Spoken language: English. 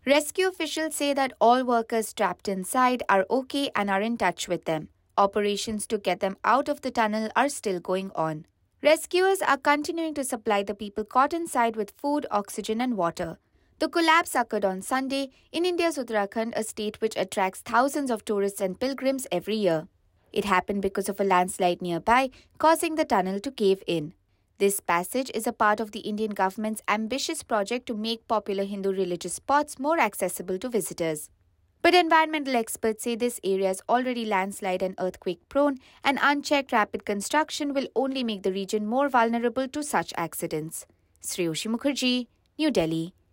Rescue officials say that all workers trapped inside are okay and are in touch with them. Operations to get them out of the tunnel are still going on. Rescuers are continuing to supply the people caught inside with food, oxygen, and water. The collapse occurred on Sunday in India's Uttarakhand, a state which attracts thousands of tourists and pilgrims every year. It happened because of a landslide nearby, causing the tunnel to cave in. This passage is a part of the Indian government's ambitious project to make popular Hindu religious spots more accessible to visitors. But environmental experts say this area is already landslide and earthquake prone, and unchecked rapid construction will only make the region more vulnerable to such accidents. Shreyoshi Mukherjee, New Delhi.